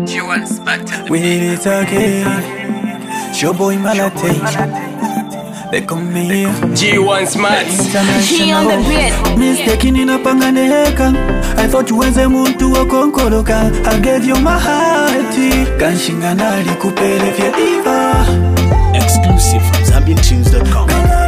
We did it again. Show boy Malate. They come here. G1 Smart. He on the beat. Mistaken in a panganeka. I thought you was a muntu wa konkoloka. I gave you my heart. Kanshingana likupele vya diva. Exclusive from ZambianTunes.com.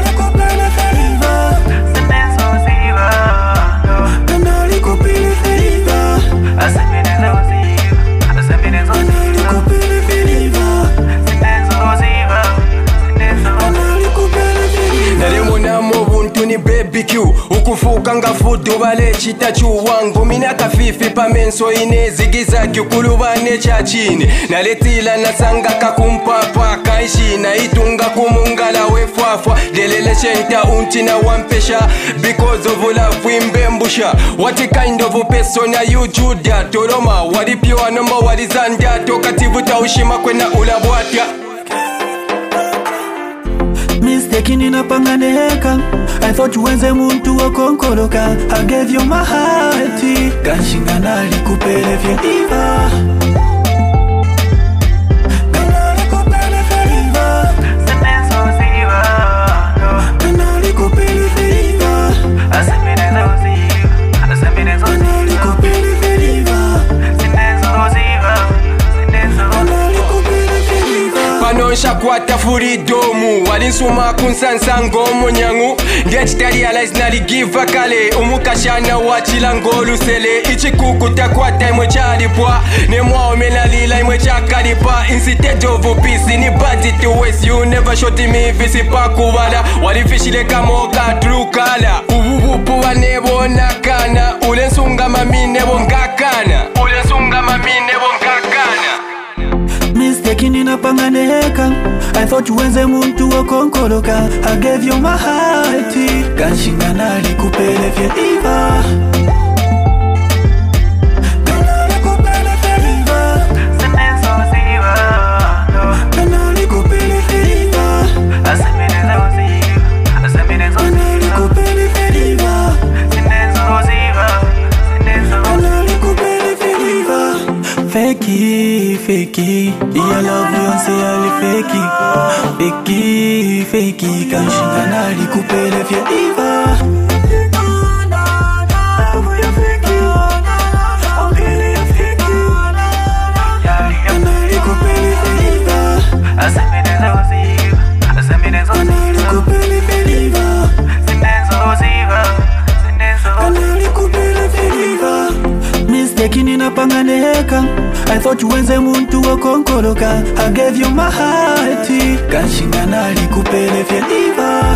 BBQ ukufuka ngafudu bale chitachu wangu mina kafifi pamenso ine zigizagi ukulubane chachini naletila nasanga kakumpapa kaishina itunga kumungala wefwafwa delele shenta untina wampesha because of love imbembusha what kind of a person are you Juda Toroma walipiwa namba walizanda tokatibuta ushima kwena ulabwata Mistaken in a panganeka. I thought you was a muntu wa konkoloka. I gave you my heart. Kanshingana likupele vya diva. Shakwata furidomu walinsuma kunsansango munyangu ngechitalialize naligiva kale umukashana wachilangolu sele ichikuku takwata imwe chalipwa nemwaome nalila imwe chakalipa instead of peace ni budget to waste you never shot me visipakubala walifishile kamoka trukala ububupu wanebonakana ulensunga mamine bongakana Mistaken in a panganeka. I thought you was a muntu wa konkoloka. I gave you my heart. Kanshingana likupele vya diva. Fakey, yeah, love you and say all fakey, fakey, kanshingana likupele vya diva. Mistaken in a panganeka. I thought you was a muntu wa konkoloka. I gave you my heart. Kanshingana likupele vya diva.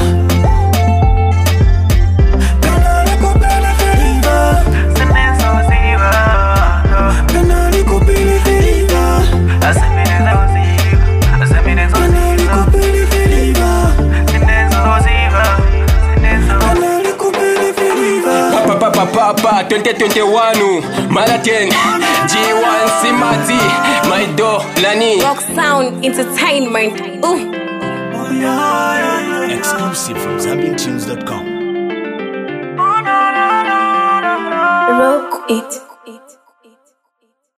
Papa 2021 Malaten G1 Simati Maido Lani Rock Sound Entertainment. Exclusive from ZambianTunes.com. Rock it.